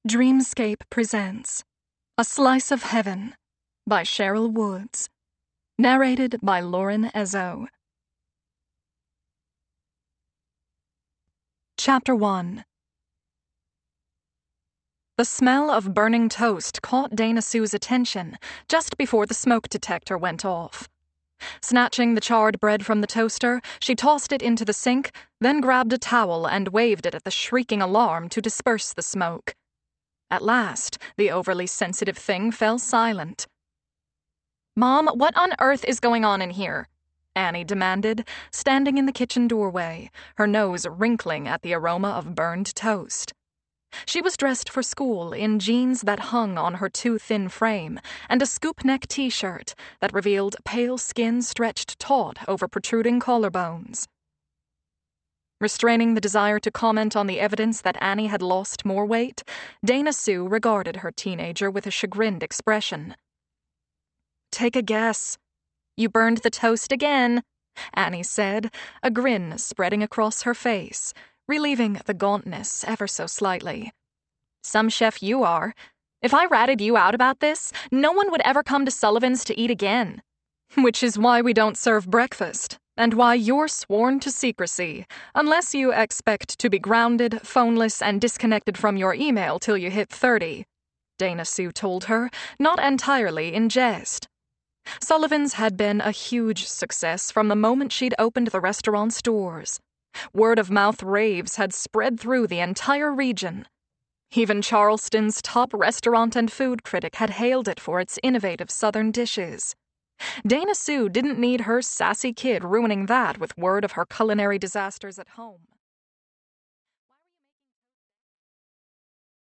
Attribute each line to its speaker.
Speaker 1: Dreamscape presents A Slice of Heaven by Cheryl Woods. Narrated by Lauren Ezzo. Chapter 1. The smell of burning toast caught Dana Sue's attention just before the smoke detector went off. Snatching the charred bread from the toaster, she tossed it into the sink, then grabbed a towel and waved it at the shrieking alarm to disperse the smoke. At last, the overly sensitive thing fell silent. "Mom, what on earth is going on in here?" Annie demanded, standing in the kitchen doorway, her nose wrinkling at the aroma of burned toast. She was dressed for school in jeans that hung on her too thin frame and a scoop-neck t-shirt that revealed pale skin stretched taut over protruding collarbones. Restraining the desire to comment on the evidence that Annie had lost more weight, Dana Sue regarded her teenager with a chagrined expression. "Take a guess." "You burned the toast again," Annie said, a grin spreading across her face, relieving the gauntness ever so slightly. "Some chef you are. If I ratted you out about this, no one would ever come to Sullivan's to eat again." "Which is why we don't serve breakfast, and why you're sworn to secrecy, unless you expect to be grounded, phoneless, and disconnected from your email till you hit 30, Dana Sue told her, not entirely in jest. Sullivan's had been a huge success from the moment she'd opened the restaurant's doors. Word-of-mouth raves had spread through the entire region. Even Charleston's top restaurant and food critic had hailed it for its innovative southern dishes. Dana Sue didn't need her sassy kid ruining that with word of her culinary disasters at home.